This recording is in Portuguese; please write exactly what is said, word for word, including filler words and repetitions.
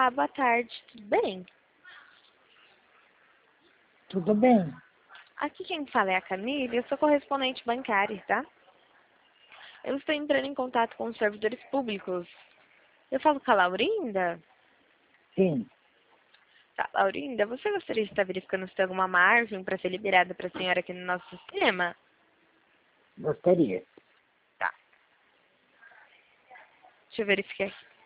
Olá, boa tarde, tudo bem? Tudo bem? Aqui quem fala é a Camille, eu sou correspondente bancária, tá? Eu estou entrando em contato com os servidores públicos. Eu falo com a Laurinda? Sim, Tá, Laurinda, você gostaria de estar verificando se tem alguma margem para ser liberada para a senhora aqui no nosso sistema? gostaria. Tá. Deixa eu verificar aqui.